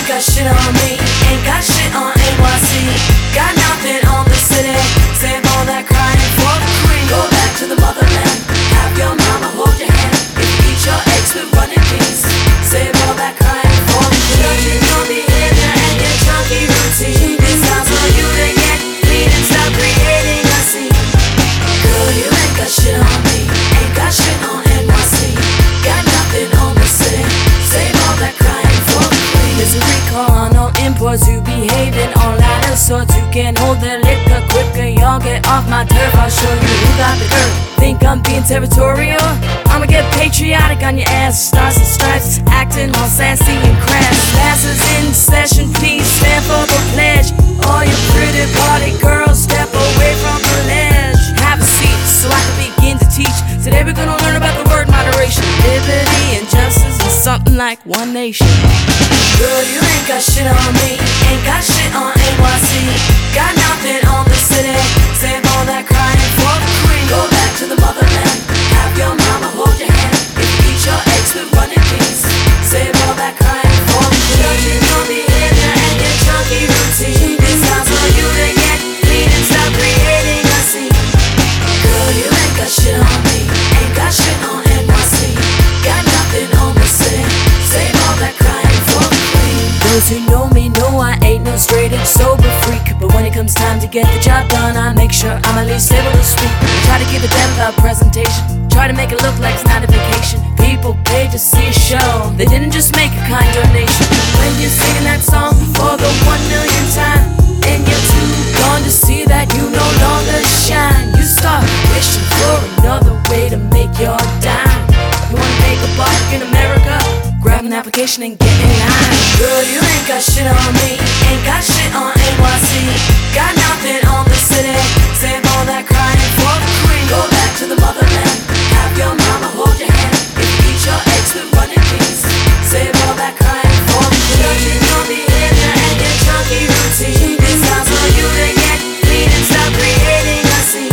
got shit on me, ain't got shit on NYC. Got nothing on the city, save all that crying for the queen. Go back to the motherland, have your mama hold your hand. If you eat your eggs with running beans, save all that crying for the queen. Judging your behavior and your junkie routine, it's time for you to get clean and stop creating a scene. Girl, you ain't got shit on me, ain't got shit on NYC. Got nothing on the city, save all that crying for the queen. There's a recall on all imports who behaving all out of sorts. You can't hold their liquor quicker, y'all get off my turf. I'll show you who got the girth. Think I'm being territorial? I'ma get patriotic on your ass. Stars and stripes, acting all sassy and crass. Classes in session, please stand for the pledge. All you pretty party girls, step away from the ledge. Have a seat so I can begin to teach. Today we're gonna learn about the word moderation. Liberty and justice is something like one nation. Girl, you ain't got shit on me, ain't got shit on NYC. Got nothing on the city, save all that crying for the queen. Go back to the motherland, have your mama hold your hand. If you eat your eggs with running beans, save all that crying for the queen. Judging your behavior and your junkie routine, it's time for you to get clean and stop creating a scene. Girl, you ain't got shit on me, ain't got shit on NYC. Got nothing on the city, save all that crying for the queen. Those who know me know I ain't no straight-edge sober freak, but when it comes time to get the job done, I make sure I'm at least able to speak. Try to give a damn about presentation, try to make it look like it's not a vacation. People pay to see a show, they didn't just make a kind donation. When you're singing that song for the 1 millionth time, and you're too gone to see that you no longer shine, you start wishing for another way to make your dime. You wanna make a buck in America? Grab an application and get in line. Girl, you ain't got shit on me, ain't got shit on NYC. Got nothing on the city, save all that crying for the queen. Go back to the motherland, have your mama hold your hand. If you eat your eggs with running beans, save all that crying for the queen. Judging your behavior and your junkie routine, it's time for you to get clean and stop creating a scene.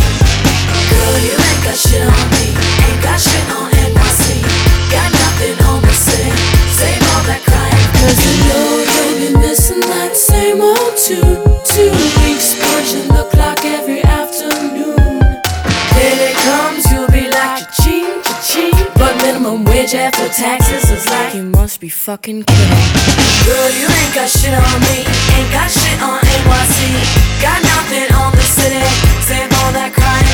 Girl, you ain't got shit on me, ain't got shit on NYC. Got nothing on the city, save all that crying. Cause you know you'll be missing that same old tune. 2 weeks, but you look like every afternoon. Then it comes, you'll be like cha-ching, cha-ching. But minimum wage after taxes is like, you must be fucking kidding. Girl, you ain't got shit on me, ain't got shit on NYC. Got nothing on the city, save all that crying